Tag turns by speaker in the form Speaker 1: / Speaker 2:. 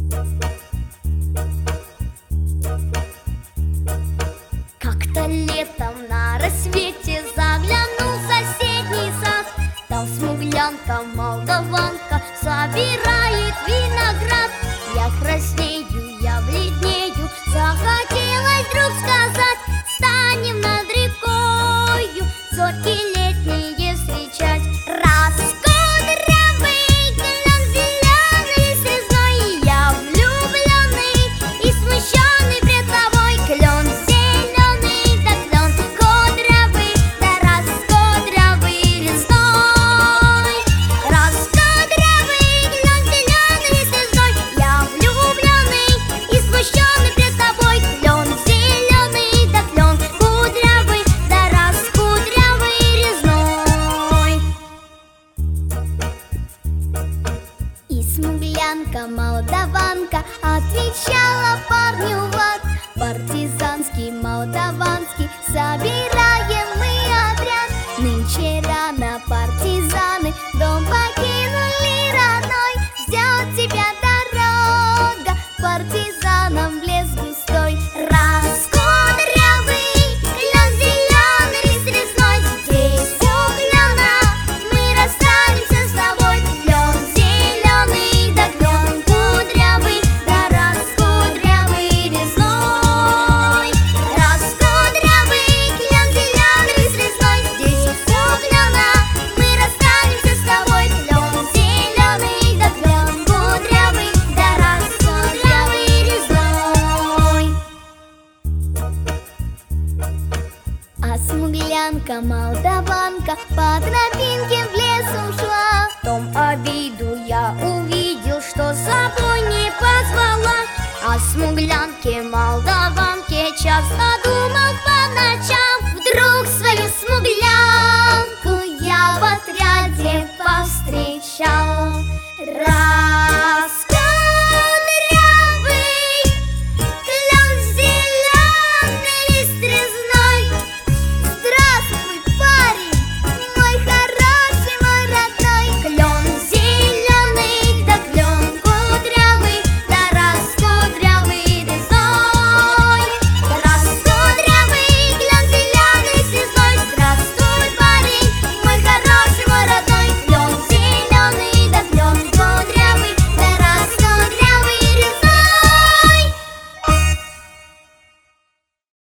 Speaker 1: Как-то летом на рассвете заглянул в соседний сад. Там смуглянка, молдаванка собирает виноград. Я краснею, я бледнею, захотелось вдруг сказать: станем над рекою зорьки летние встречать. Раскудрявый клен зеленый слезной, я влюбленный и смущенный пред тобой. Клен зеленый, да клен кудрявый, да раскудрявый лесной. Раскудрявый клен зеленый слезной, я влюбленный и смущенный пред тобой. Клен зеленый, да клен кудрявый, да раскудрявый резной. И смуглянка, молдаванка отвечала парню вот: партизанский, молдаванский, собираем мы отряд. Нынче рано партизаны дом покинули родной. Ждет тебя дорога к партизанам в лес густой. Раскудрявый клен зеленый срезной, здесь у клена мы расстанемся с тобой. Клен зеленый, да клен кудрявый, да раскудрявый резной. Раскудрявый клен зеленый срезной, здесь у клена мы расстанемся с тобой. Клен зеленый, да клен кудрявый, да раскудрявый резной. А смуглянка, молдаванка по тропинке в лес ушла. В том обиду я увидел, что с собой не позвала. А смуглянке, молдаванке часто